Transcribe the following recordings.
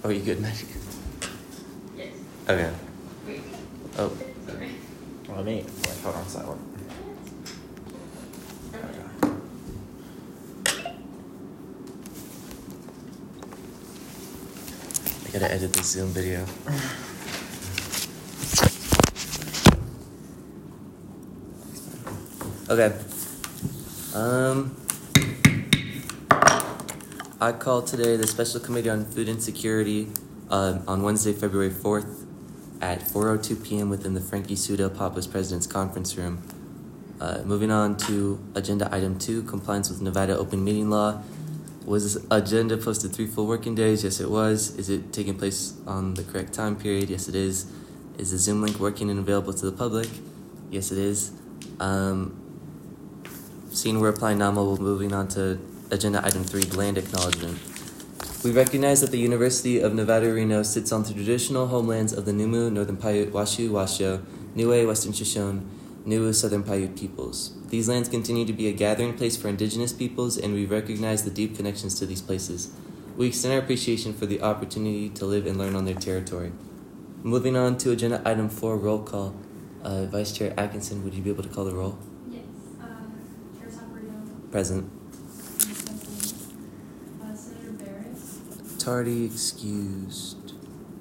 Oh, you good, Magic? Yes. Okay. Wait. Oh. Sorry. Let me hold on silent. I gotta edit this Zoom video. Okay. I called today the Special Committee on Food Insecurity on Wednesday, February 4th at 4:02 p.m. within the Frankie Sudo Pappas President's Conference Room. Moving on to Agenda Item 2, Compliance with Nevada Open Meeting Law. Was this agenda posted 3 full working days? Yes, it was. Is it taking place on the correct time period? Yes, it is. Is the Zoom link working and available to the public? Yes, it is. Seeing we're applying NAMA, we're moving on to Agenda Item 3, Land Acknowledgement. We recognize that the University of Nevada, Reno sits on the traditional homelands of the Numu, Northern Paiute, Washoe, Washoe, Niue, Western Shoshone, Niue, Southern Paiute peoples. These lands continue to be a gathering place for indigenous peoples, and we recognize the deep connections to these places. We extend our appreciation for the opportunity to live and learn on their territory. Moving on to Agenda Item 4, Roll Call. Vice Chair Atkinson, would you be able to call the roll? Yes. Chair Saporito. Present. Senator Barrett. Tardy excused.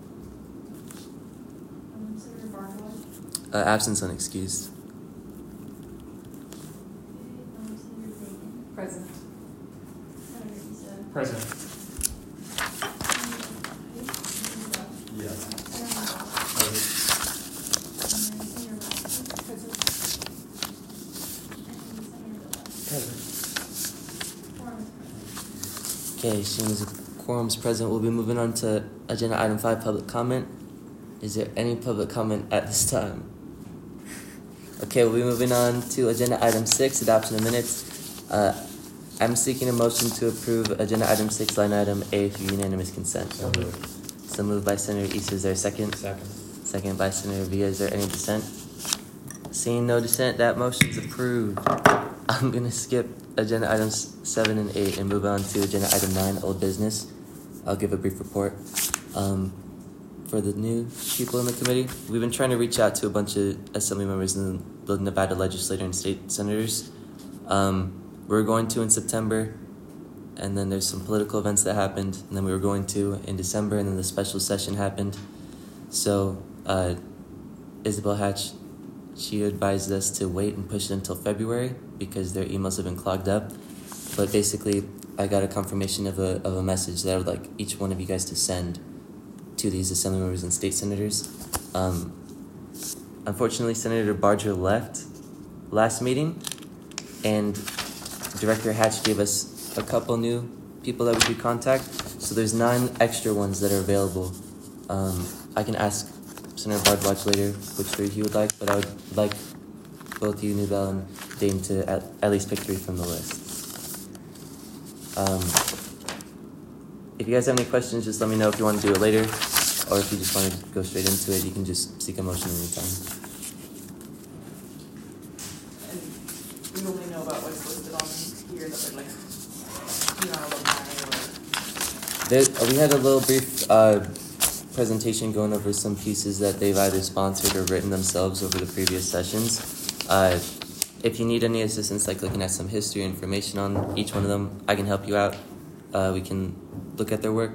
Senator Barnwell. Absence unexcused. Senator Bacon. Present. Senator Issa. Present. Senator Yes. Okay, as soon as the quorum's present, we'll be moving on to Agenda Item 5, Public Comment. Is there any public comment at this time? Okay, we'll be moving on to Agenda Item 6, Adoption of Minutes. I'm seeking a motion to approve Agenda Item 6, Line Item A through unanimous consent. So moved. So moved by Senator Issa. Is there a second? Second. Second by Senator Villa. Is there any dissent? Seeing no dissent, that motion is approved. I'm going to skip Agenda Items 7 and 8 and move on to Agenda Item 9, Old Business. I'll give a brief report. For the new people in the committee, we've been trying to reach out to a bunch of assembly members and the Nevada legislature and state senators. We're going to in September, and then there's some political events that happened, and then we were going to in December, and then the special session happened. So Isabel Hatch, she advised us to wait and push it until February because their emails have been clogged up. But basically, I got a confirmation of a message that I would like each one of you guys to send to these assembly members and state senators. Unfortunately, Senator Barger left last meeting, and Director Hatch gave us a couple new people that we could contact. So there's 9 extra ones that are available. I can ask Senator Bardwatch later which 3 he would like, but I would like both you, Nubel, and Dane to at least pick 3 from the list. If you guys have any questions, just let me know if you want to do it later, or if you just want to go straight into it, you can just seek a motion anytime. And we only know about what's listed on here that would alumni or. We had a little brief presentation going over some pieces that they've either sponsored or written themselves over the previous sessions. If you need any assistance, like looking at some history information on each one of them, I can help you out. We can look at their work.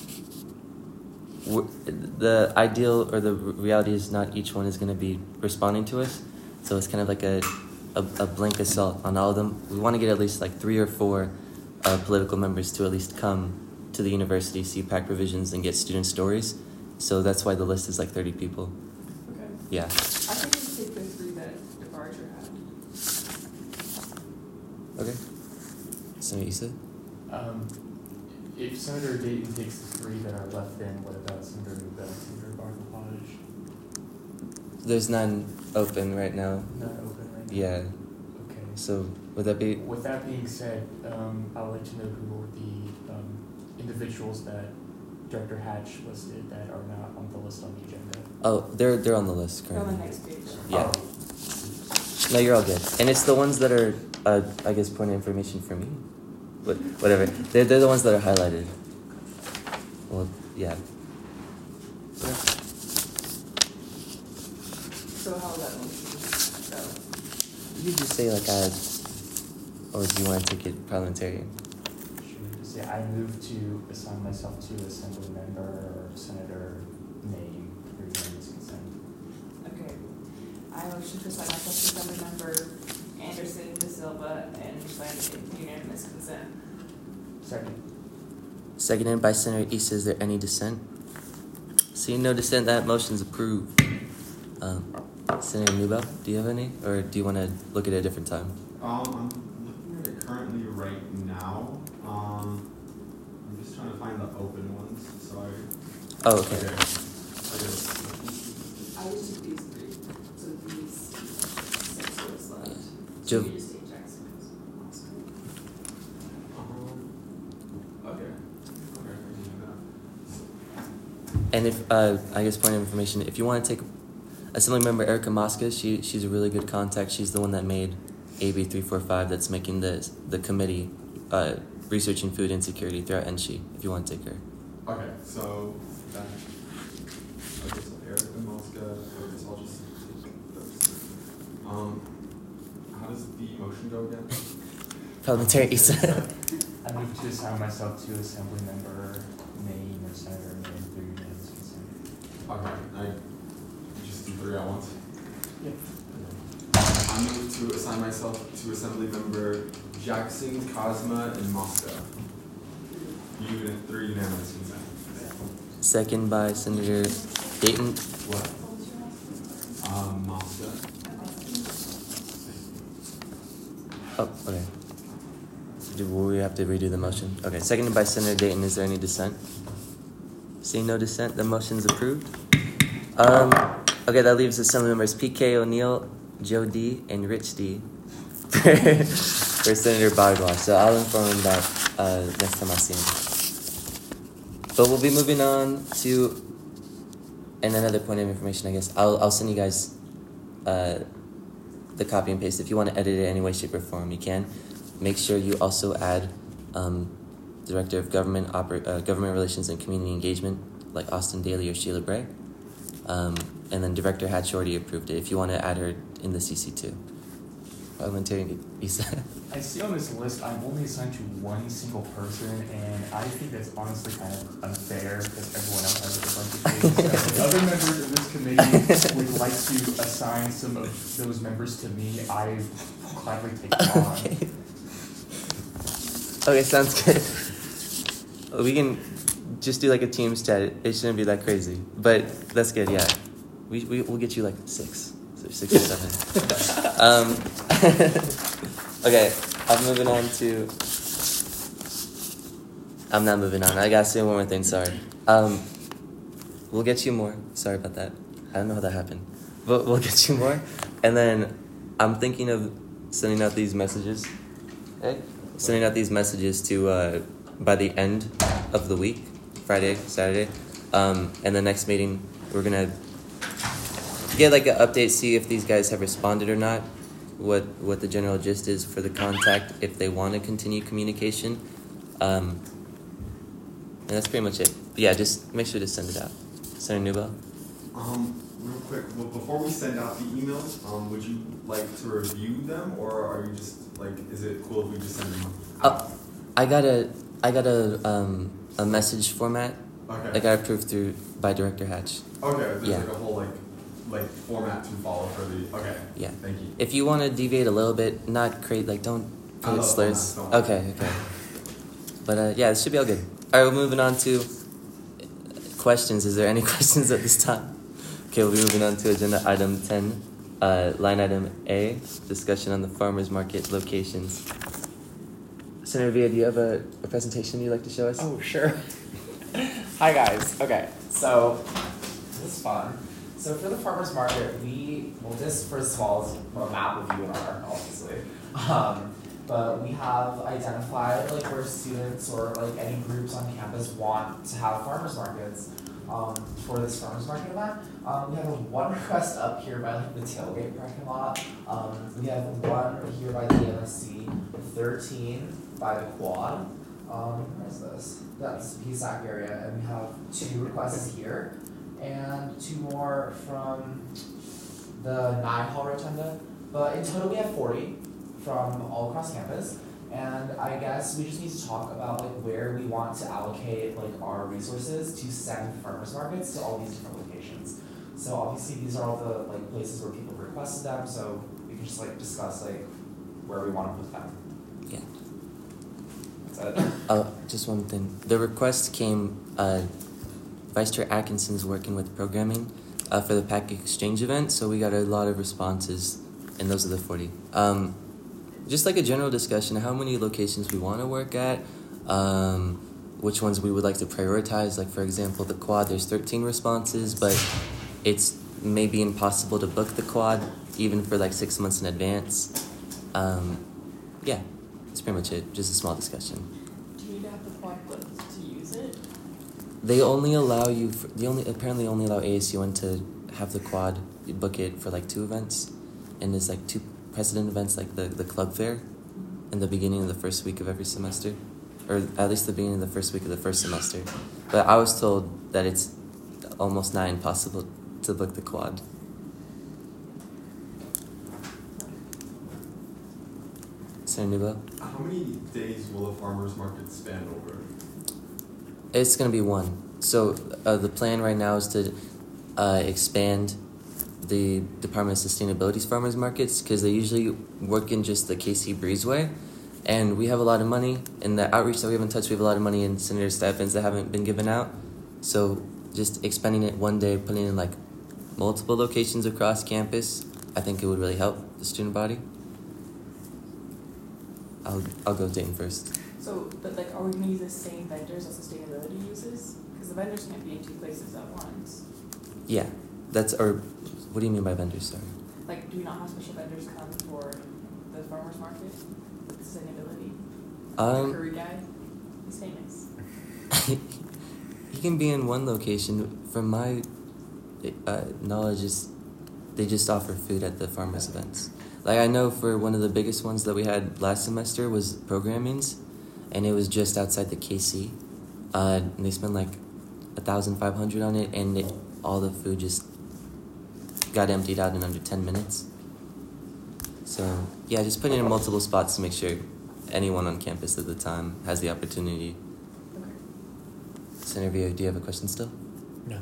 The ideal or the reality is not each one is going to be responding to us, so it's kind of like a blank assault on all of them. We want to get at least like 3 or 4 political members to at least come to the university, see PAC provisions, and get student stories. So that's why the list is like 30 people. Okay. Yeah. I think we should take the 3 that DeBarger had. Okay. So you said? If Senator Dayton takes the 3 that are left in, what about Senator Nubel, Senator Barnwell? There's none open right now. Not open right now? Yeah. Okay. So would that be? With that being said, I'll let you know who are the individuals that Director Hatch listed that are not on the list on the agenda. Oh, they're on the list They're on currently. the next page. Yeah. No, you're all good. And it's the ones that are, I guess, point of information for me. But whatever. They're the ones that are highlighted. Well, yeah. you just say like or do you want to take it parliamentarian? Should we just say, I move to assign myself to Assembly Member or Senator name through unanimous consent. Okay. I motion to assign myself to Assembly Member Anderson De Silva and sign unanimous consent. Second. Seconded by Senator Issa. Is there any dissent? Seeing no dissent, that motion's approved. Senator Newbell, do you have any? Or do you want to look at it a different time? I'm looking at it currently right now. I'm just trying to find the open ones. Sorry. Oh, okay. Okay. I just took these three, so these six are what's left. Jo- So you just take Jackson. Okay. And if I guess point of information, if you want to take Assemblymember Erica Mosca, she's a really good contact. She's the one that made AB 345 that's making the committee researching food insecurity throughout NSHE. If you want to take her. Okay, so that. Okay, so Erica Mosca. Okay, so I'll just take those. How does the motion go again? Parliamentarian Issa. I move to assign myself to Assembly Member name or Senator name through unanimous consent. Okay, I just do three at once. Yeah. I move to assign myself to Assembly Member Jackson, Cosma, and Mosca. Three unanimous consent. Second by Senator Dayton. What? Mosca. Oh, okay. Will we have to redo the motion? Okay, seconded by Senator Dayton. Is there any dissent? Seeing no dissent, the motion's approved. Okay, that leaves Assembly members PK O'Neill, Joe D, and Rich D for Senator Bogwash. So I'll inform him that next time I see him. But we'll be moving on to, and another point of information, I guess. I'll send you guys the copy and paste. If you want to edit it any way, shape, or form, you can. Make sure you also add Director of Government Relations and Community Engagement, like Austin Daly or Sheila Bray. And then Director Hatch already approved it. If you want to add her in the CC too. Parliamentarian Issa. I see on this list I'm only assigned to one single person, and I think that's honestly kind of unfair because everyone else has a bunch of things. So if other members of this committee would like to assign some of those members to me, I gladly take them on. Okay, sounds good. We can just do like a Teams chat. It shouldn't be that crazy, but that's good. Yeah, we'll get you like 6 or 7. Okay, I'm not moving on. I gotta say one more thing. Sorry. We'll get you more. Sorry about that. I don't know how that happened, but we'll get you more. And then I'm thinking of sending out these messages. Okay. Sending out these messages to by the end of the week, Friday, Saturday, and the next meeting we're gonna get like an update, see if these guys have responded or not, what the general gist is for the contact, if they want to continue communication, and that's pretty much it. But yeah, just make sure to send it out. Senator Newbell. Real quick, well, before we send out the emails, would you like to review them, or are you just like, is it cool if we just send them out? I got a message format. Okay. I got approved by Director Hatch. Okay, there's Yeah. like a whole like format to follow for the. Okay. Yeah. Thank you. If you want to deviate a little bit, not create don't I put love slurs. formats, don't Okay. But yeah, it should be all good. All right, we're moving on to questions. Is there any questions at this time? Okay, we'll be moving on to agenda item 10, line item A, discussion on the farmers market locations. Senator Villa, do you have a presentation you'd like to show us? Oh, sure. Hi, guys. Okay, so this is fun. So for the farmer's market, this first of all is a map of UNR, obviously. But we have identified like where students or like any groups on campus want to have farmers markets for this farmers market event. We have one request up here by like the tailgate parking lot. We have one here by the MSC, 13 by the quad. Where is this? That's the PSAC area, and we have 2 requests here, and 2 more from the 9 Hall Rotunda. But in total, we have 40 from all across campus. And I guess we just need to talk about like where we want to allocate like our resources to send farmers markets to all these different locations. So obviously these are all the like places where people requested them, so we can just like discuss like where we want to put them. Yeah. That's it. Just one thing. The request came, Vice Chair Atkinson's working with programming for the PAC exchange event, so we got a lot of responses, and those are the 40. Just like a general discussion of how many locations we want to work at, which ones we would like to prioritize. Like, for example, the quad, there's 13 responses, but it's maybe impossible to book the quad even for like 6 months in advance. Yeah, that's pretty much it. Just a small discussion. Do you need to have the quad booked to use it? They only allow you, apparently only allow ASUN to have the quad, you book it for like 2 events, and there's like 2 precedent events, like the club fair in the beginning of the first week of every semester, or at least the beginning of the first week of the first semester. But I was told that it's almost nigh impossible to book the quad. Senator Nubo? How many days will the farmers market span over? It's going to be 1. So the plan right now is to expand the Department of Sustainability's farmers markets, because they usually work in just the KC Breezeway, and we have a lot of money in the outreach that we haven't touched. We have a lot of money in senator stipends that haven't been given out, so just expanding it one day, putting in like multiple locations across campus, I think it would really help the student body. I'll go with Dayton first. So, but like, are we gonna use the same vendors that sustainability uses? Because the vendors can't be in 2 places at once. Yeah, or what do you mean by vendors? Sorry. Like, do we not have special vendors come for the farmers market with sustainability? The curry guy, he's famous. He can be in one location. From my knowledge, they just offer food at the farmers events. Like, I know for one of the biggest ones that we had last semester was programming's, and it was just outside the KC. And they spent like $1,500 on it, and all the food just got emptied out in under 10 minutes. So yeah, just putting it in multiple spots to make sure anyone on campus at the time has the opportunity. Okay. Senator Villa, do you have a question still? No.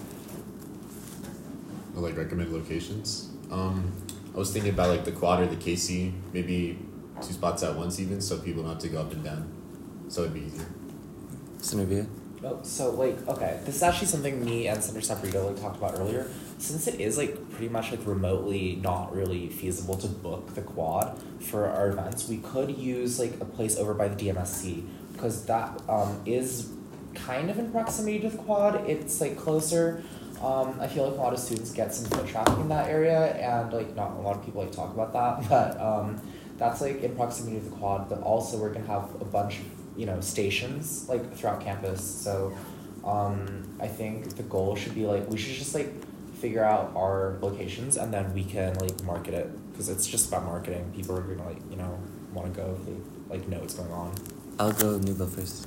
Or like recommend locations. I was thinking about like the quad or the KC, maybe 2 spots at once even, so people don't have to go up and down. So it'd be easier. Senator Villa? Oh, so like, okay, this is actually something me and Senator Sabrito like talked about earlier. Since it is like pretty much like remotely not really feasible to book the quad for our events, we could use like a place over by the DMSC, because that is kind of in proximity to the quad. It's like closer. I feel like a lot of students get some foot traffic in that area, and like not a lot of people like talk about that, but that's like in proximity to the quad. But also we're gonna have a bunch of stations like throughout campus. So I think the goal should be like we should just like figure out our locations, and then we can like market it, because it's just about marketing. People are gonna like want to go if they like know what's going on. I'll go Nubo first.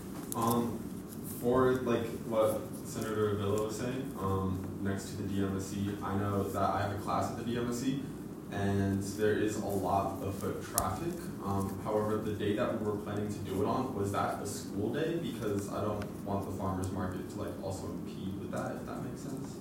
For like what Senator Villa was saying, next to the DMSC, I know that I have a class at the DMSC, and there is a lot of foot traffic. However, the day that we were planning to do it on was that a school day, because I don't want the farmers market to like also impede with that, if that makes sense.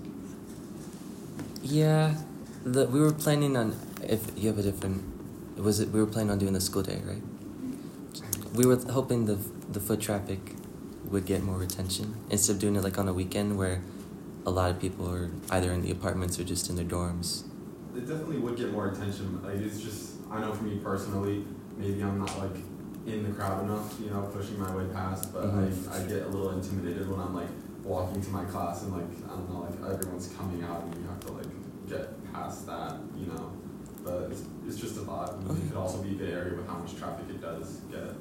Yeah, we were planning on, if you have a different, we were planning on doing the school day, right? We were hoping the foot traffic would get more attention instead of doing it like on a weekend where a lot of people are either in the apartments or just in their dorms. It definitely would get more attention. Like, it's just, I know for me personally, maybe I'm not like in the crowd enough, pushing my way past, but I get a little intimidated when I'm like walking to my class and like, I don't know, like everyone's coming out and you have to like get past that, but it's just a thought. I mean, it could also be a good area with how much traffic it does get.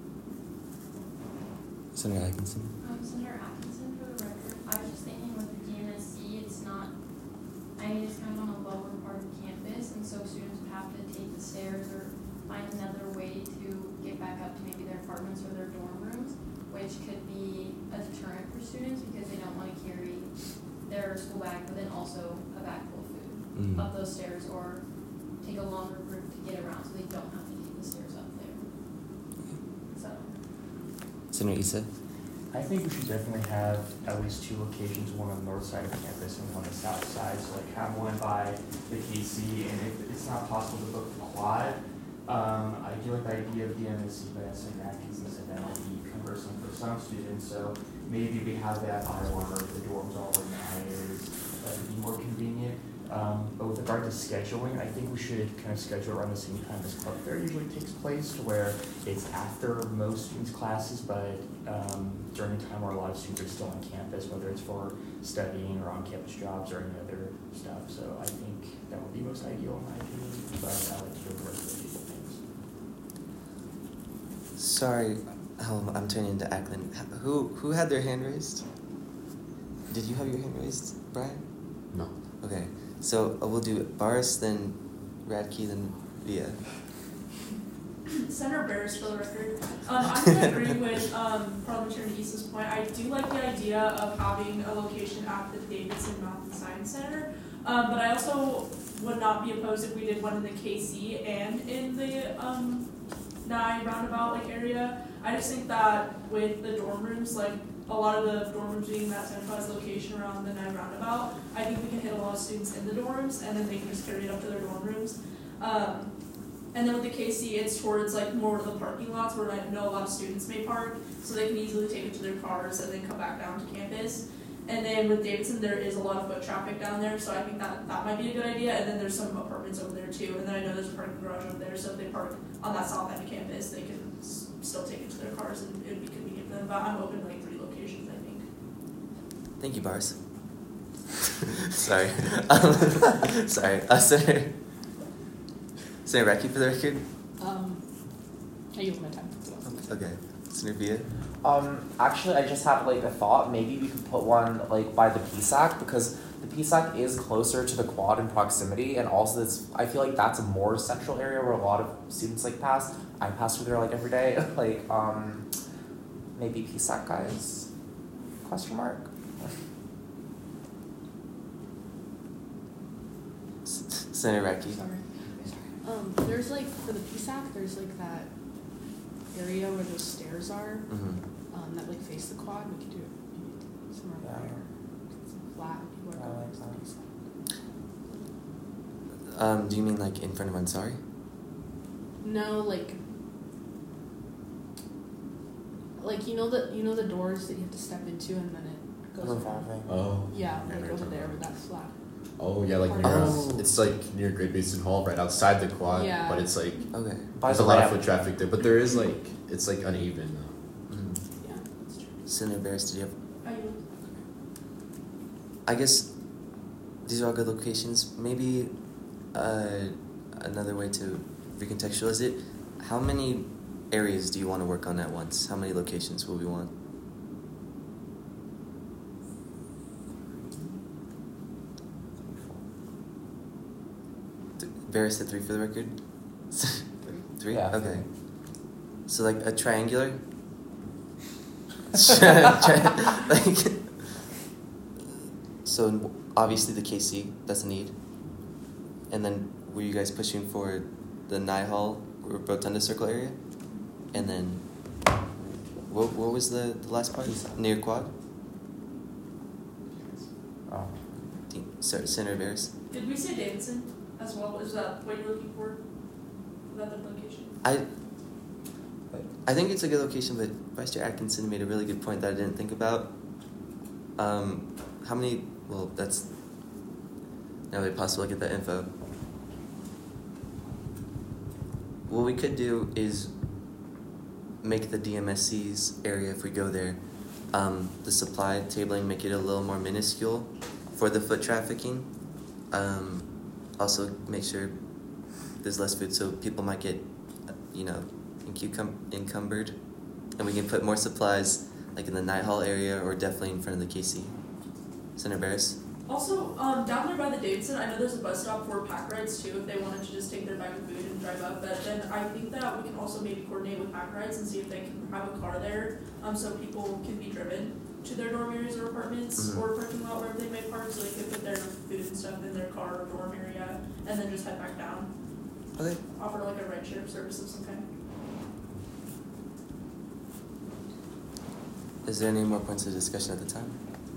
Senator Atkinson. Senator Atkinson, for the record, I was just thinking with the DMSC, it's kind of on a lower part of campus, and so students would have to take the stairs or find another way to get back up to maybe their apartments or their dorm rooms, which could be a deterrent for students because they don't want to carry their school bag, but then also a bag full of food up those stairs or take a longer route to get around, so they don't have to take the stairs up there. So, Senator Issa? I think we should definitely have at least 2 locations, one on the north side of campus and one on the south side. So like have one by the KC, and if it's not possible to book the quad, I do like the idea of the MSC, but as St. Matthews and that might be cumbersome for some students. So maybe we have that I1 or if the dorms all in the high areas, that would be more convenient. But with regard to scheduling, I think we should kind of schedule around the same time as Club Fair usually takes place, to where it's after most students' classes, but during the time where a lot of students are still on campus, whether it's for studying or on-campus jobs or any other stuff. So I think that would be most ideal in my opinion, but I like to do the rest of the things. Sorry, I'm turning into Ackland. Who had their hand raised? Did you have your hand raised, Brian? No. Okay, so we'll do Boris, then Radke, then Via. Senator Barris, for the record. I'm going to agree with Parliamentarian Issa's point. I do like the idea of having a location at the Davidson Math and Science Center, but I also would not be opposed if we did one in the KC and in the Nye roundabout area. I just think that with the dorm rooms, like a lot of the dorm rooms being that centralized location around the Nye roundabout, I think we can hit a lot of students in the dorms, and then they can just carry it up to their dorm rooms. And then with the KC, it's towards like more of the parking lots where I know a lot of students may park, so they can easily take it to their cars and then come back down to campus. And then with Davidson, there is a lot of foot traffic down there, so I think that might be a good idea. And then there's some apartments over there too, and then I know there's a parking garage over there, so if they park on that south end of campus, they can still take it to their cars and it would be convenient for them. But I'm open to like 3 locations, I think. Thank you, Boris. Sorry. Sorry. Senator Radke, for the record. I use my time. Okay. Senator Via. Actually, I just have like a thought. Maybe we could put one like by the PSAC, because the PSAC is closer to the quad in proximity, and also I feel like that's a more central area where a lot of students like pass. I pass through there like every day. Like maybe PSAC guys? Question mark. Senator Radke. Sorry. There's like, for the PSAC, there's like that area where those stairs are, that like face the quad. We could do it maybe somewhere there. It's flat, people are going to PSAC. Do you mean like in front of Ansari? No, like you know the doors that you have to step into and then it goes around. Oh. Yeah, like over there with that flat. Oh yeah, like near it's like near Great Basin Hall, right outside the quad. Yeah. But it's like Okay. there's a lot of foot traffic there, but there is like it's like uneven though. Yeah, that's true. Senator Barris, did you have? I yield. I guess these are all good locations. Maybe another way to recontextualize it. How many areas do you want to work on at once? How many locations will we want? Barris said 3 for the record? 3? Yeah. Okay. So like a triangular? like, so obviously the KC, that's a need. And then were you guys pushing for the Nye Hall or Rotunda Circle area? And then what was the last part? Near Quad? Oh. Senator Barris? Did we say Davidson as well? Is that what you're looking for? That the location? I think it's a good location, but Vice Chair Atkinson made a really good point that I didn't think about. How many? Well, that's not really possible to get that info. What we could do is make the DMSC's area, if we go there, the supply tabling, make it a little more minuscule for the foot trafficking. Also make sure there's less food, so people might get, encumbered, and we can put more supplies like in the Night Hall area or definitely in front of the KC. Senator Barris? Also, down there by the Davidson, I know there's a bus stop for pack rides too, if they wanted to just take their bag of food and drive up. But then I think that we can also maybe coordinate with pack rides and see if they can have a car there, so people can be driven to their dorm areas or apartments or parking lot wherever they may park, so they could put their food and stuff in their car or dorm area and then just head back down. Okay. offer like a ride share service of some kind. Is there any more points of discussion at the time?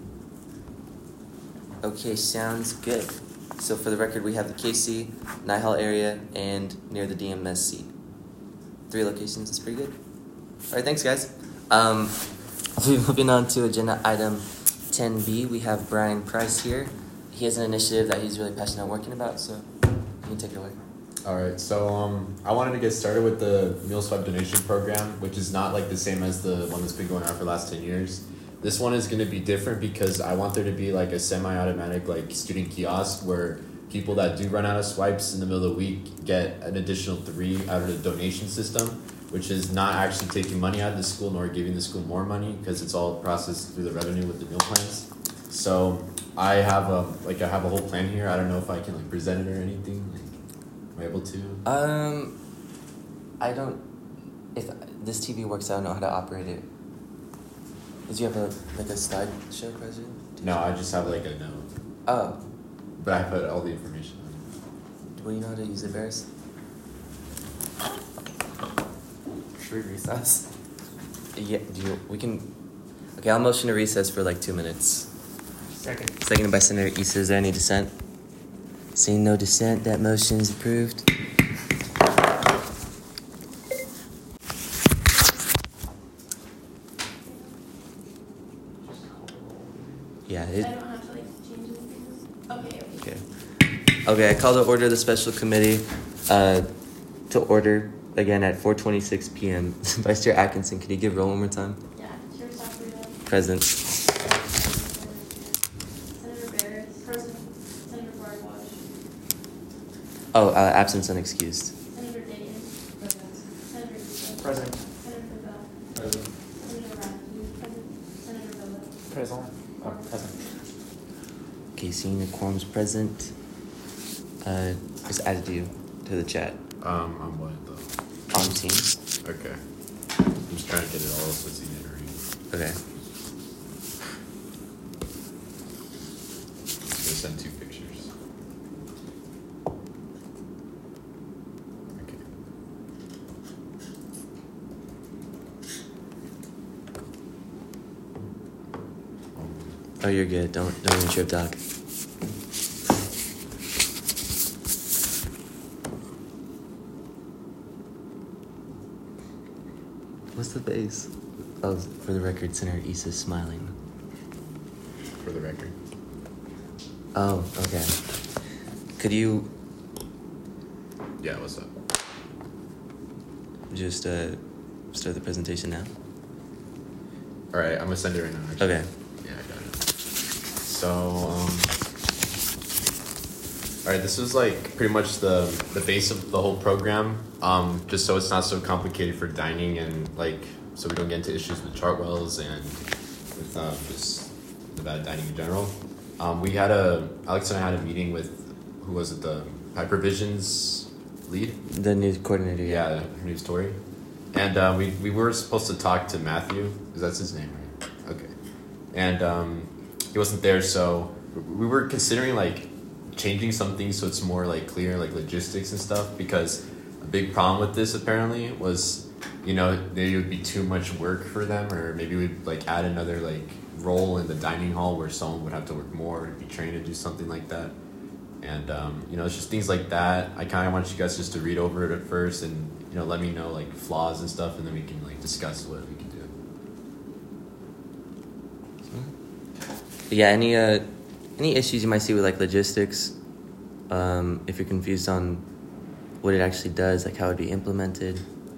Okay, sounds good. So for the record, we have the KC, Nihal area, and near the DMSC. 3 locations, that's pretty good. All right, thanks guys. Moving on to agenda item 10B, we have Brian Price here. He has an initiative that he's really passionate about working about, so you can take it away. Alright, so I wanted to get started with the Meal Swap donation program, which is not like the same as the one that's been going on for the last 10 years. This one is going to be different because I want there to be like a semi-automatic like student kiosk where people that do run out of swipes in the middle of the week get an additional 3 out of the donation system, which is not actually taking money out of the school nor giving the school more money because it's all processed through the revenue with the meal plans. So I have a whole plan here. I don't know if I can like present it or anything. Like, am I able to? I don't. If this TV works, I don't know how to operate it. Did you have a slideshow presentation? No, I just have like a note. Oh. But I put all the information on it. Well, you know how to use it, Barris? Should we recess? Yeah, we can... Okay, I'll motion to recess for like 2 minutes. Seconded by Senator Issa. Is there any dissent? Seeing no dissent, that motion is approved. Yeah, I don't have to like change anything. Okay. Okay, I call to order the special committee to order again at 4:26 p.m. Vice Chair Atkinson, can you give roll one more time? Yeah, Chair Safrio. Present. Senator Barris. Present. Senator Barbash. Oh, absence unexcused. Senator Dayton. Present. Senator Issa. Present. Senator Bell. Present. Senator Radke. Present. Senator Villa. Present. Present. Okay, seeing the quorum's present, just added you to the chat. On what though? On Teams. Okay. I'm just trying to get it all so it's easy to read. Okay. I'm gonna send 2 pictures. Okay. Oh, you're good. Don't even trip, Doc. What's the base? Oh, for the record, Senator Issa's smiling. For the record. Oh, okay. Could you Yeah, what's up? just start the presentation now? Alright, I'm gonna send it right now. Actually. Okay. Yeah, I got it. So, alright, this is like pretty much the base of the whole program. Just so it's not so complicated for dining and like, so we don't get into issues with Chartwells and with just the bad dining in general. Alex and I had a meeting with, who was it, the Piper Vision's lead? The news coordinator. Yeah, her name's Tori. And we were supposed to talk to Matthew, because that's his name, right? Okay. And he wasn't there, so we were considering like changing some things so it's more like clear, like logistics and stuff, because a big problem with this apparently was, you know, maybe it would be too much work for them, or maybe we'd like add another like role in the dining hall where someone would have to work more to be trained to do something like that. And you know, it's just things like that. I kind of want you guys just to read over it at first and, you know, let me know like flaws and stuff, and then we can like discuss what we can do. Yeah, any issues you might see with like logistics, if you're confused on what it actually does, like how it would be implemented.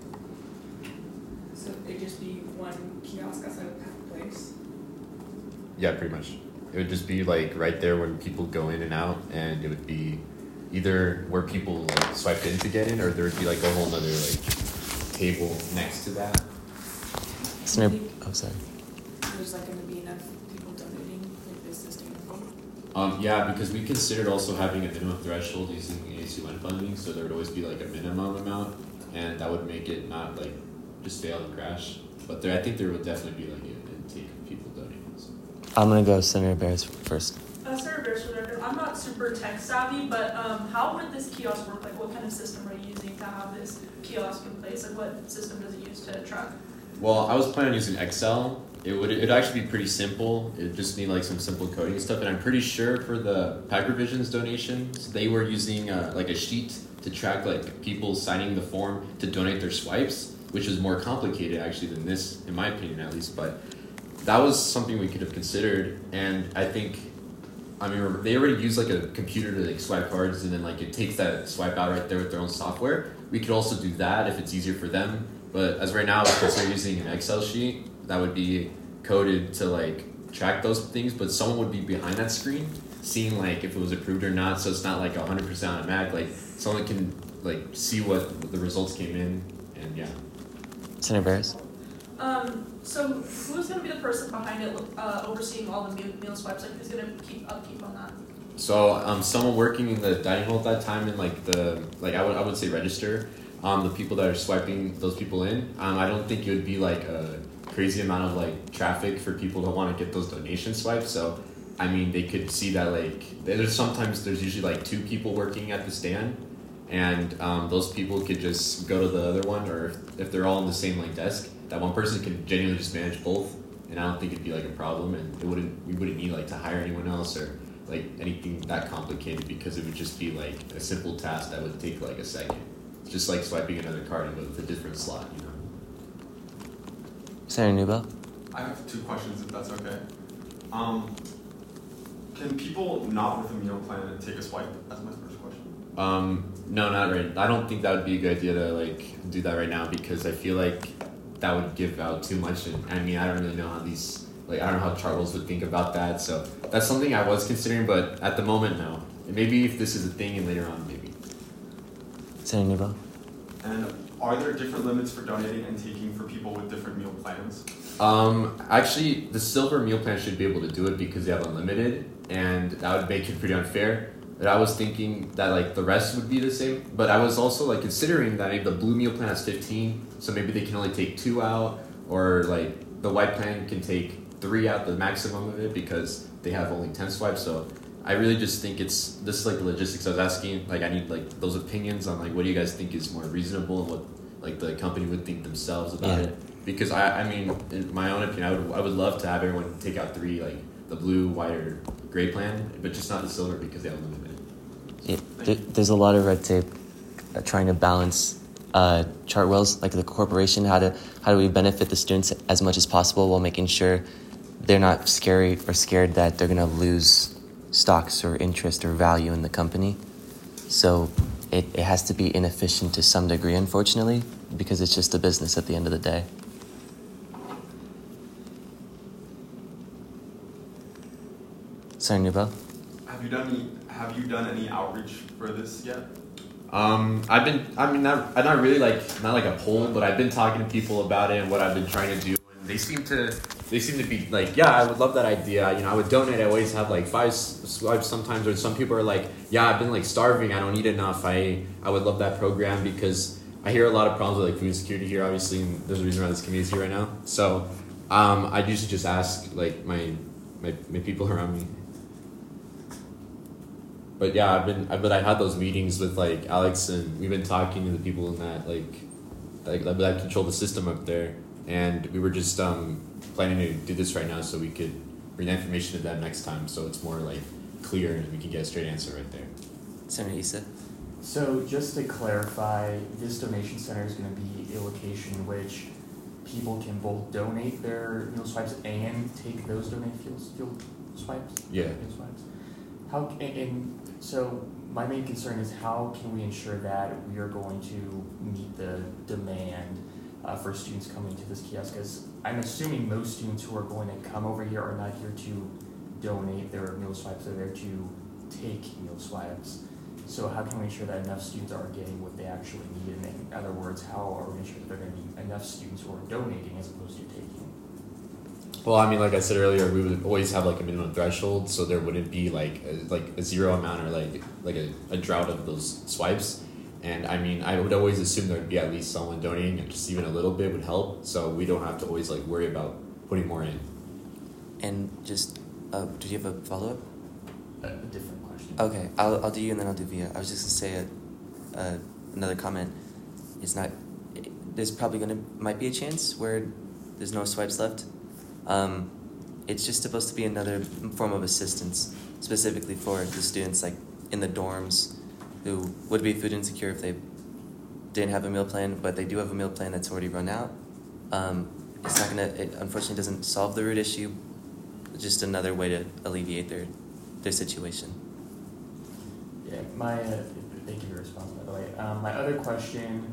So it'd just be one kiosk outside of the place? Yeah, pretty much. It would just be like right there when people go in and out, and it would be either where people like swiped in to get in, or there would be like a whole nother like table next to that. Oh, sorry. There's like gonna be enough people donating, like this is sustainable? Yeah, because we considered also having a minimum threshold using ACUN funding, so there would always be like a minimum amount, and that would make it not like just fail and crash. But I think there would definitely be like an intake of people donating. So. I'm gonna go Senator Barris first. Senator Bears, for the record, I'm not super tech savvy, but how would this kiosk work? Like, what kind of system are you using? kiosk in place? Like, what system does it use to track? Well, I was planning on using Excel. It'd actually be pretty simple. It'd just need like some simple coding stuff. And I'm pretty sure for the Pack Revisions donations, they were using like a sheet to track like people signing the form to donate their swipes, which is more complicated actually than this, in my opinion at least. But that was something we could have considered. And I think, I mean, they already use like a computer to like swipe cards, and then like it takes that swipe out right there with their own software. We could also do that if it's easier for them. But as right now, because they're using an Excel sheet, that would be coded to like track those things, but someone would be behind that screen seeing like if it was approved or not, so it's not like 100% automatic. Like someone can like see what the results came in, and yeah. Senator Barris? So who's going to be the person behind it, overseeing all the meal swipes? Like, who's going to keep upkeep on that? So someone working in the dining hall at that time, and I would say register the people that are swiping those people in. I don't think it would be like a crazy amount of like traffic for people to want to get those donation swipes. So I mean, they could see that like there's usually like 2 people working at the stand, and those people could just go to the other one, or if they're all on the same like desk, that one person could genuinely just manage both. And I don't think it'd be like a problem, and we wouldn't need like to hire anyone else or like anything that complicated, because it would just be like a simple task that would take like a second. It's just like swiping another card with a different slot, you know. Senator Newbell? I have 2 questions, if that's okay. Can people not with a meal plan take a swipe? That's my first question. No, not right. I don't think that would be a good idea to like do that right now, because I feel like that would give out too much. And I mean, I don't really know how I don't know how Charles would think about that. So that's something I was considering, but at the moment, no. And maybe if this is a thing, and later on, maybe. Senator Newbell? And are there different limits for donating and taking for people with different meal plans? Actually, the silver meal plan should be able to do it because they have unlimited, and that would make it pretty unfair. But I was thinking that like the rest would be the same. But I was also like considering that maybe the blue meal plan has 15, so maybe they can only take 2 out, or like the white plan can take 3 out, the maximum of it, because they have only 10 swipes. So I really just think this is like the logistics I was asking. Like I need like those opinions on like what do you guys think is more reasonable, and what like the company would think themselves about it. Because I mean, in my own opinion, I would love to have everyone take out 3, like the blue, white, or gray plan, but just not the silver because they have unlimited. There's a lot of red tape trying to balance Chartwell's, like the corporation. How do we benefit the students as much as possible while making sure they're not scared that they're going to lose stocks or interest or value in the company. So it has to be inefficient to some degree, unfortunately, because it's just a business at the end of the day. Sorry, Newbell? Have you done any outreach for this yet? Not really not like a poll, but I've been talking to people about it and what I've been trying to do, and they seem to be like, yeah, I would love that idea. You know, I would donate. I always have like 5 swipes sometimes, or some people are like, yeah, I've been like starving. I don't eat enough. I would love that program, because I hear a lot of problems with like food insecurity here, obviously, and there's a reason why this community is here right now. So, I usually just ask like my people around me. But yeah, I had those meetings with like Alex, and we've been talking to the people in that control the system up there, and we were just planning to do this right now so we could bring that information to them next time, so it's more like clear and we can get a straight answer right there. Senator Issa? So just to clarify, this donation center is going to be a location in which people can both donate their meal swipes and take those donated fuel swipes? Yeah. Meal swipes. So my main concern is how can we ensure that we are going to meet the demand for students coming to this kiosk? Because I'm assuming most students who are going to come over here are not here to donate their meal swipes, they're there to take meal swipes. So how can we ensure that enough students are getting what they actually need? And in other words, how are we ensuring that there are going to be enough students who are donating as opposed to taking? Well, I mean, like I said earlier, we would always have like a minimum threshold, so there wouldn't be like a zero amount or like a drought of those swipes. And I mean, I would always assume there would be at least someone donating, and just even a little bit would help, so we don't have to always like worry about putting more in. And just, did you have a follow-up? A different question. Okay, I'll do you and then I'll do Via. I was just gonna say another comment. It's not there's probably might be a chance where there's no swipes left. It's just supposed to be another form of assistance, specifically for the students like in the dorms who would be food insecure if they didn't have a meal plan, but they do have a meal plan that's already run out. It unfortunately doesn't solve the root issue, it's just another way to alleviate their situation. Yeah, thank you for your response, by the way. My other question,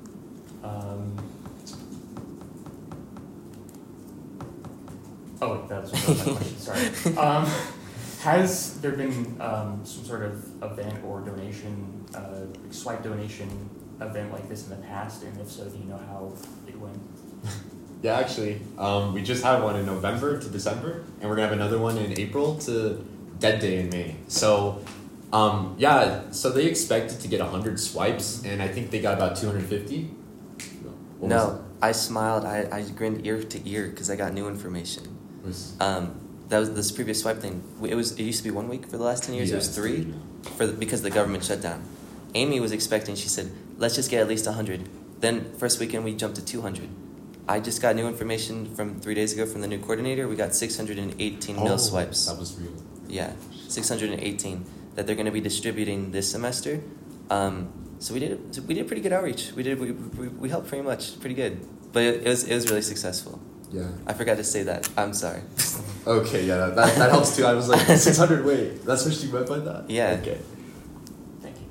that was my question, sorry. Has there been some sort of event or donation, swipe donation event like this in the past, and if so, do you know how it went? Yeah, actually, we just had one in November to December, and we're gonna have another one in April to Dead Day in May. So, so they expected to get 100 swipes, and I think they got about 250. No, I smiled. I grinned ear to ear because I got new information. That was this previous swipe thing. It used to be 1 week for the last 10 years. Yeah, it was 3 because the government shut down. Amy was expecting. She said, "Let's just get at least 100." Then first weekend we jumped to 200. I just got new information from 3 days ago from the new coordinator. We got 618 meal swipes. That was real. Yeah, 618 that they're going to be distributing this semester. So we did pretty good outreach. We helped pretty good, but it was really successful. Yeah. I forgot to say that. I'm sorry. Okay, yeah, that helps too. I was like 600. Wait, that's what she meant by that. Yeah. Okay. Thank you.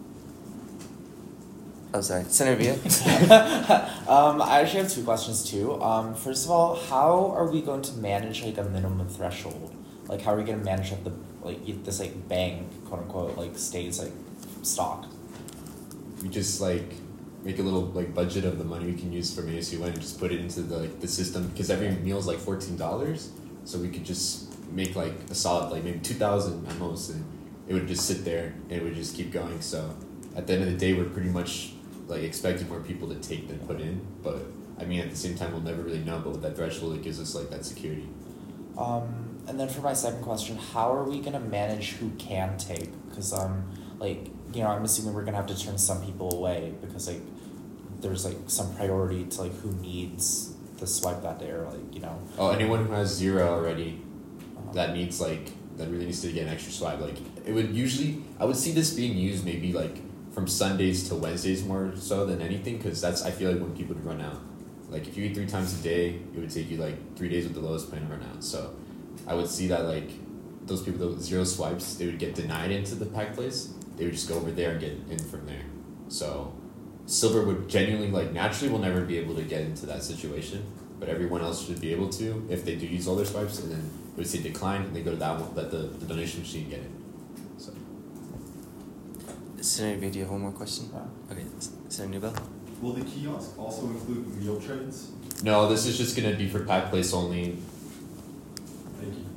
Oh, sorry, Senator Villa. I actually have 2 questions too. First of all, how are we going to manage like a minimum threshold? Like, how are we going to manage that this like bank, quote unquote, like stays like stocked? We just like make a little like budget of the money we can use from ASUN and just put it into the system, because every meal is like $14, so we could just make like a solid like maybe 2,000 at most, and it would just sit there and it would just keep going. So at the end of the day, we're pretty much like expecting more people to take than put in, but I mean at the same time we'll never really know. But with that threshold, it gives us like that security. And then for my second question, how are we gonna manage who can take? Because I'm assuming we're gonna have to turn some people away because like there's like some priority to like who needs the swipe that day, or Oh, anyone who has 0 already, that really needs to get an extra swipe. Like I would see this being used maybe like from Sundays to Wednesdays more so than anything, because that's, I feel like, when people would run out. Like if you eat 3 times a day, it would take you like 3 days with the lowest plan to run out. So I would see that like those people with 0 swipes, they would get denied into the pack place. They would just go over there and get in from there. So Silver would genuinely, like, naturally will never be able to get into that situation, but everyone else should be able to if they do use all their swipes, and then it would say decline, and they go to that one, let the donation machine get it. So. Senator V, do you have one more question? Okay, Senator Newbell. Will the kiosk also include meal trays? No, this is just going to be for pack place only. Thank you.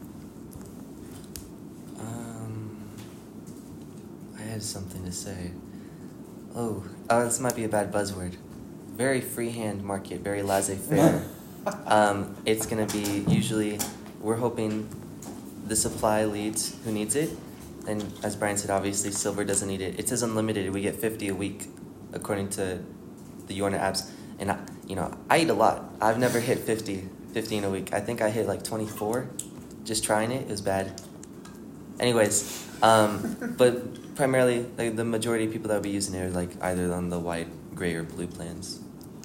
I had something to say. This might be a bad buzzword. Very freehand market, very laissez-faire. It's going to be usually, we're hoping the supply leads who needs it. And as Brian said, obviously, Silver doesn't need it. It says unlimited. We get 50 a week, according to the Yorna apps. And, I eat a lot. I've never hit 15 a week. I think I hit like 24 just trying it. It was bad. Anyways, but primarily, like, the majority of people that will be using it are like either on the white, gray, or blue plans.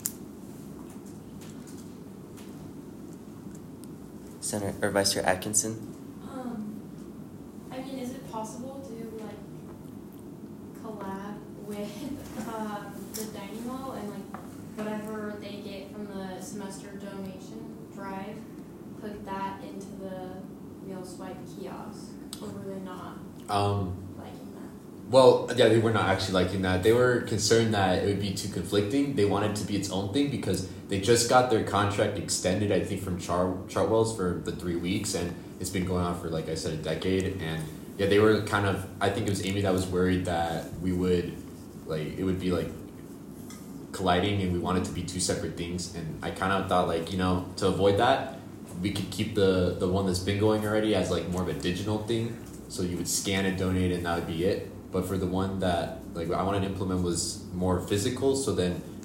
Senator or Vice Chair Atkinson. Is it possible to collab with the dining hall and whatever they get from the semester donation drive, put that into the meal swipe kiosk, or were they not liking that? Well, yeah, they were not actually liking that. They were concerned that it would be too conflicting. They wanted it to be its own thing because they just got their contract extended, I think, from Chartwell's for the 3 weeks, and it's been going on for, like I said, a decade. And yeah, they were kind of, I think it was Amy that was worried that we would, it would be colliding, and we wanted to be 2 separate things. And I kind of thought, to avoid that, we could keep the one that's been going already as more of a digital thing. So you would scan and donate, and that would be it. But for the one that I wanted to implement was more physical, so then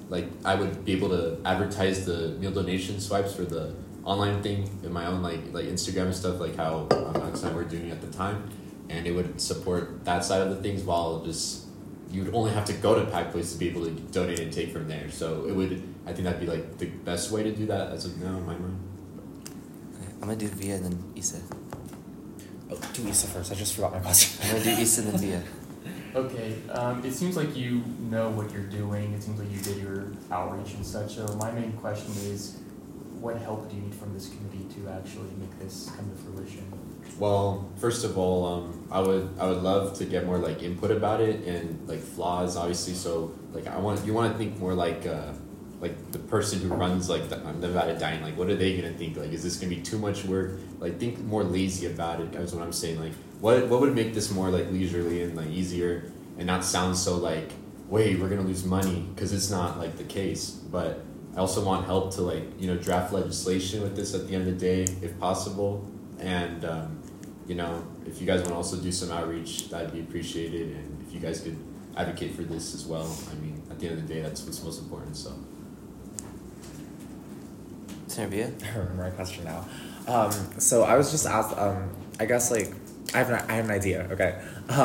like I would be able to advertise the meal donation swipes for the online thing in my own like Instagram and stuff, like how Alex and I were doing at the time, and it would support that side of the things while just you'd only have to go to Pack Place to be able to donate and take from there. So it would, I think that'd be like the best way to do that as of now in my mind. Okay, I'm gonna do Via and then Issa. Oh, do Issa first. I just forgot my question. I'm gonna do Issa and then Via. Okay, it seems like you know what you're doing. It seems like you did your outreach and such. So my main question is, what help do you need from this committee to actually make this come to fruition? Well, first of all, I would love to get more like input about it and like flaws, obviously. So like you want to think more like the person who runs like the Nevada Dining. Like, what are they gonna think? Like, is this gonna be too much work? Like, think more lazy about it. That's what I'm saying. Like, what would make this more like leisurely and like easier and not sound so like, wait, we're gonna lose money, because it's not like the case. But I also want help to like draft legislation with this at the end of the day, if possible. And if you guys want to also do some outreach, that'd be appreciated. And if you guys could advocate for this as well, I mean, at the end of the day, that's what's most important. So. Senator Via? I remember my question now. So I was just asked. I guess like I have an idea. Okay.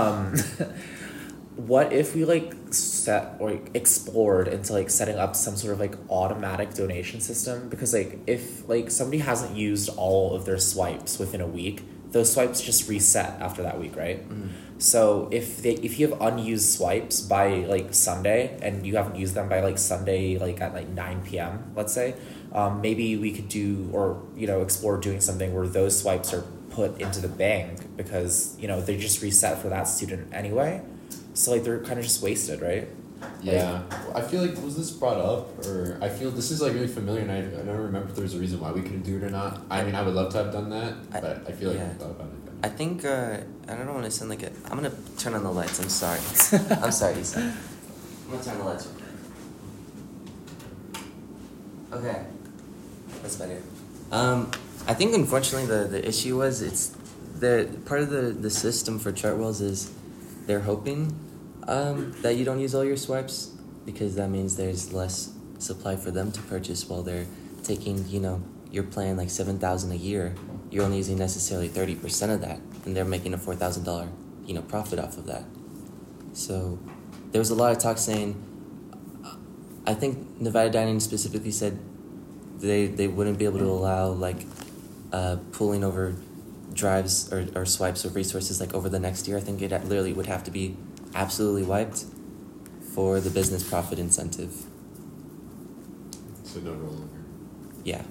What if we like explored into like setting up some sort of like automatic donation system? Because like if like somebody hasn't used all of their swipes within a week, those swipes just reset after that week, right? Mm-hmm. So if you have unused swipes by like Sunday and you haven't used them by like Sunday like at like 9 p.m. let's say, maybe we could do or explore doing something where those swipes are put into the bank, because they just reset for that student anyway. So like they're kind of just wasted, right? Yeah, I feel like, was this brought up, or I feel this is like really familiar, and I don't remember if there was a reason why we couldn't do it or not. I mean, I would love to have done that, but I feel like I thought about it. I think I don't want to sound like I'm gonna turn on the lights. I'm sorry. I'm sorry, Issa. I'm gonna turn the lights real quick. Okay, that's better. I think unfortunately the issue was it's the part of the system for Chartwells is they're hoping that you don't use all your swipes, because that means there's less supply for them to purchase while they're taking, you're playing like $7,000 a year. You're only using necessarily 30% of that, and they're making a $4,000, profit off of that. So there was a lot of talk saying, I think Nevada Dining specifically said they wouldn't be able to allow like pulling over drives or swipes of resources like over the next year. I think it literally would have to be absolutely wiped for the business profit incentive. So no rollover. Yeah.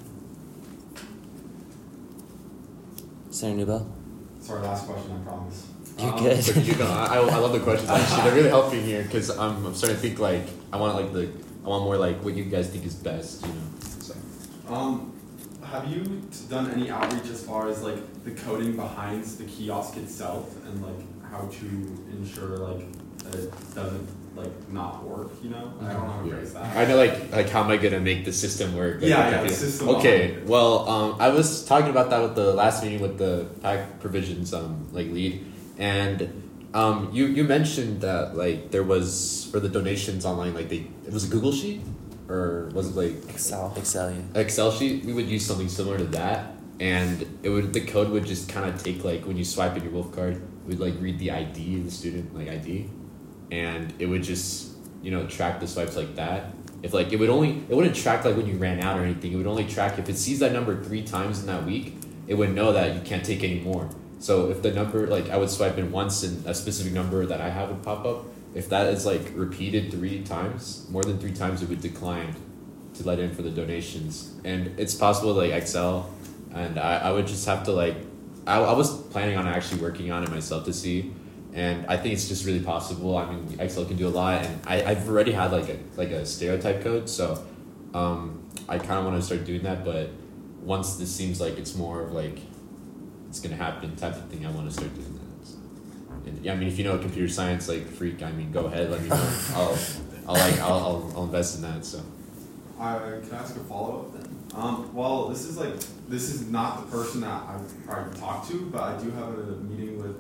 Senator Newbell? Sorry, last question, I promise. You're good. But I love the questions actually. They're really helping here, because I'm starting to think like I want more like what you guys think is best, So. Have you done any outreach as far as like the coding behind the kiosk itself, and like how to ensure like that it doesn't like not work? I don't know how to phrase that. I know like how am I gonna make the system work? Like, the system. Okay, well, I was talking about that with the last meeting with the PAC provisions lead, and you mentioned that like there was for the donations online, like it was a Google Sheet, or was it like Excel, yeah. Excel sheet? We would use something similar to that, and the code would just kind of take like when you swipe in your Wolf card, we'd like read the ID of the student, like ID, and it would just track the swipes like that. If like it wouldn't track like when you ran out or anything. It would only track if it sees that number 3 times in that week, it would know that you can't take any more. So if the number, like I would swipe in once and a specific number that I have would pop up, if that is like repeated 3 times, more than 3 times, it would decline to let in for the donations. And it's possible like Excel, and I would just have to like, I was planning on actually working on it myself to see, and I think it's just really possible. I mean, Excel can do a lot, and I've already had like a stereotype code, so I kind of want to start doing that. But once this seems like it's more of like it's gonna happen type of thing, I want to start doing that. So, and yeah, I mean, if you know computer science like freak, I mean, go ahead, let me know. I'll invest in that. So. Can I ask a follow up then? Well, this is not the person that I've probably talked to, but I do have a meeting with,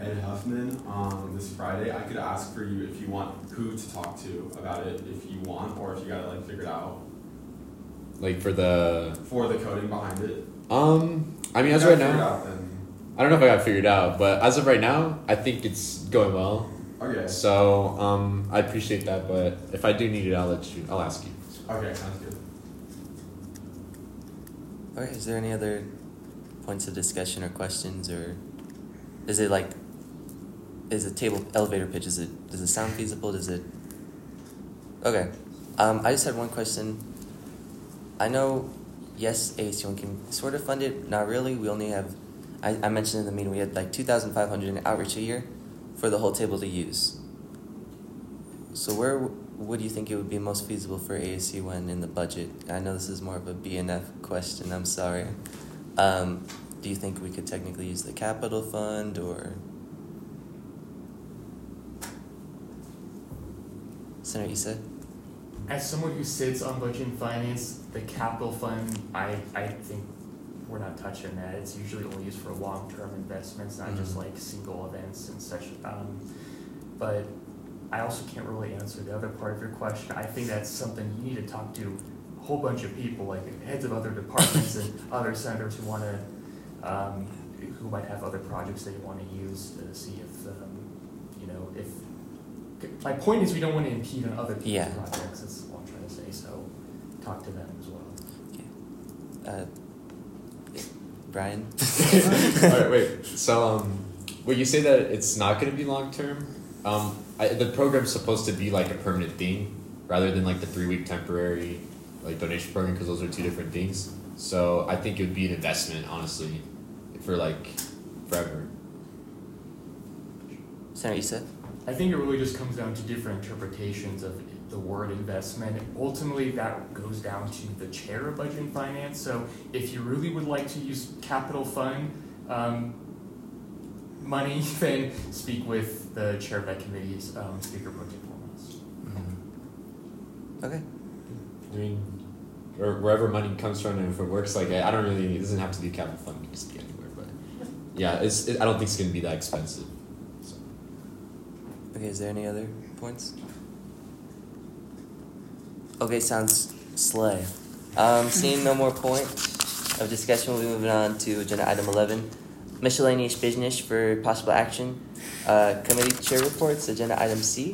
Ed Huffman this Friday. I could ask for you if you want who to talk to about it if you want, or if you gotta like figure it out Like for the coding behind it. I mean, as If right you gotta figure it now, out, then I don't know if I got it figured out, but as of right now, I think it's going well. okay. So I appreciate that, but if I do need it, I'll ask you. Okay, sounds good. Alright, is there any other points of discussion or questions, or is it like, is a table elevator pitch, does it sound feasible, okay. I just had one question. I know, yes, ASU1 can sort of fund it, not really, we only have, I mentioned in the meeting, we had like 2,500 in outreach a year for the whole table to use. So where would you think it would be most feasible for ASU1 in the budget? I know this is more of a BNF question, I'm sorry. Do you think we could technically use the capital fund, or? Senator Issa? As someone who sits on budget and finance, the capital fund, I think we're not touching that. It's usually only used for long-term investments, not just like single events and such. But I also can't really answer the other part of your question. I think that's something you need to talk to a whole bunch of people, like heads of other departments and other senators who want to, who might have other projects they want to use to see if, if. My point is we don't want to impede on other people's projects. That's what I'm trying to say. So talk to them as well. Okay. Brian? Alright, wait. So, when you say that it's not going to be long term, the program's supposed to be like a permanent thing, rather than like the 3-week temporary like donation program, because those are two different things. So I think it would be an investment, honestly, for like forever. Senator Issa? I think it really just comes down to different interpretations of the word investment. Ultimately, that goes down to the chair of budget and finance. So if you really would like to use capital fund money, then speak with the chair of that committee's Speaker Pro Tem Formas. Okay. I mean, or wherever money comes from, and if it works, like I don't really, it doesn't have to be capital fund, it can just be anywhere. But yeah, I don't think it's going to be that expensive. So. Okay, is there any other points? Okay, sounds slay. Seeing no more point of discussion, we'll be moving on to agenda item 11, miscellaneous business for possible action. Committee chair reports, agenda item C.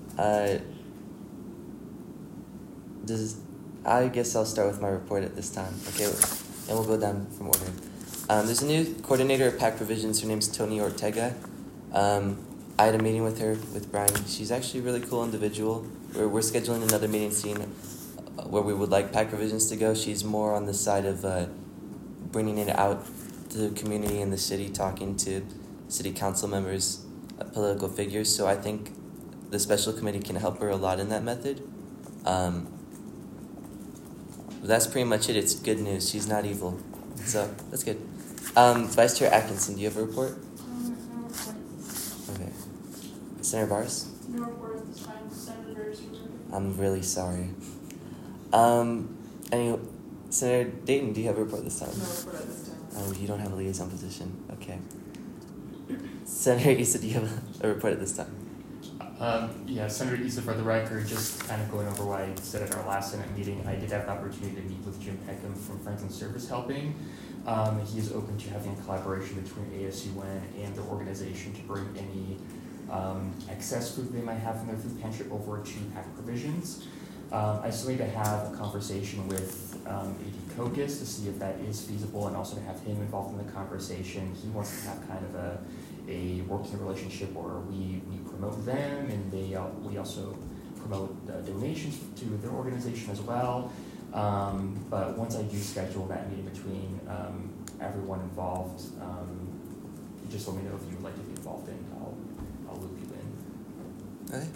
I guess I'll start with my report at this time. Okay, and we'll go down from order. There's a new coordinator of PAC Provisions. Her name's Tony Ortega. I had a meeting with her, with Brian. She's actually a really cool individual. We're scheduling another meeting soon where we would like PAC Provisions to go. She's more on the side of bringing it out to the community and the city, talking to city council members, political figures. So I think the special committee can help her a lot in that method. That's pretty much it. It's good news. She's not evil. So that's good. Vice Chair Atkinson, do you have a report? No report. Okay. Senator Barnes? No report at this time. Senators. I'm really sorry. Senator Dayton, do you have a report this time? No report at this time. Oh, you don't have a liaison position. Okay. Senator Issa, do you have a report at this time? Senator Issa, for the record, just kind of going over what I said at our last Senate meeting, I did have the opportunity to meet with Jim Peckham from Franklin Service Helping. He is open to having a collaboration between ASU1 and the organization to bring any excess food they might have in their food pantry over to PAC Provisions. I still need to have a conversation with AD Kokas to see if that is feasible, and also to have him involved in the conversation. He wants to have kind of a working relationship where we promote them, and we also promote donations to their organization as well. But once I do schedule that meeting between everyone involved, just let me know if you would like to be involved in. I'll loop you in. Okay.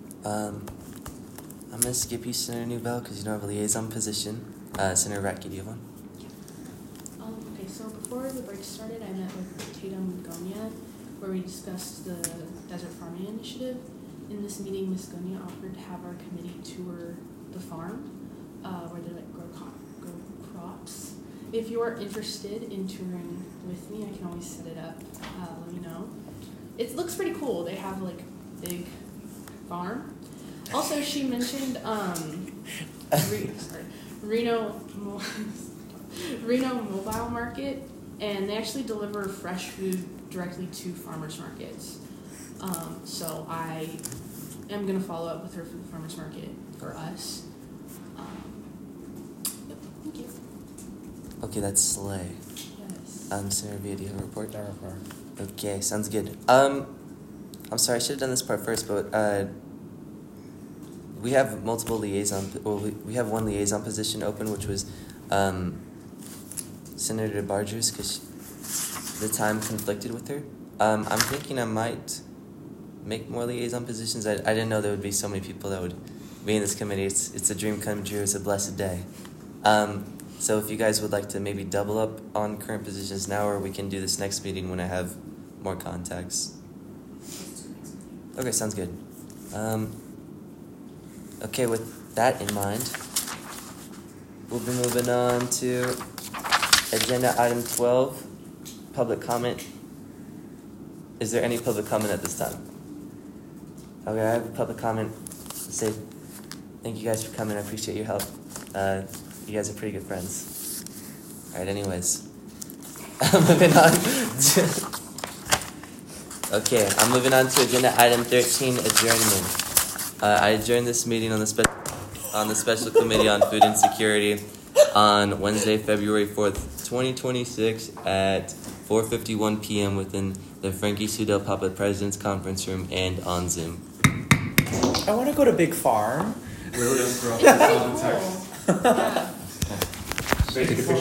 I'm going to skip you, Senator Newbell, because you don't have a liaison position. Senator Ratke, do you have one? Okay, so before the break started, I met with Tatum Gonia, where we discussed the Desert Farming Initiative. In this meeting, Ms. Gonia offered to have our committee tour the farm, where they grow crops. If you're interested in touring with me, I can always set it up. Let me know. it looks pretty cool. They have like big farm. Also, she mentioned Reno Mobile Market, and they actually deliver fresh food directly to farmers markets. So I am gonna follow up with her for the farmers market for us. Yep, thank you. Okay, that's Slay. Yes. Senator Villa, do you have a report? Okay, sounds good. I'm sorry, I should have done this part first, but we have multiple liaison. Well, we have one liaison position open, which was Senator Barger's, because the time conflicted with her. I'm thinking I might make more liaison positions. I didn't know there would be so many people that would be in this committee. It's a dream come true. It's a blessed day. So if you guys would like to maybe double up on current positions now, or we can do this next meeting when I have more contacts. Okay, sounds good. Okay, with that in mind, we'll be moving on to agenda item 12, public comment. Is there any public comment at this time? Okay, I have a public comment. Say thank you guys for coming. I appreciate your help. You guys are pretty good friends. All right, anyways. Moving on to... Okay, I'm moving on to agenda item 13, adjournment. I adjourned this meeting on the special committee on food insecurity on Wednesday, February 4th, 2026 at 4:51 p.m. within the Frankie Sudell Papa President's Conference Room and on Zoom. I want to go to Big Farm. Really, let's throw up It's this pretty on the text. cool. Yeah. Basic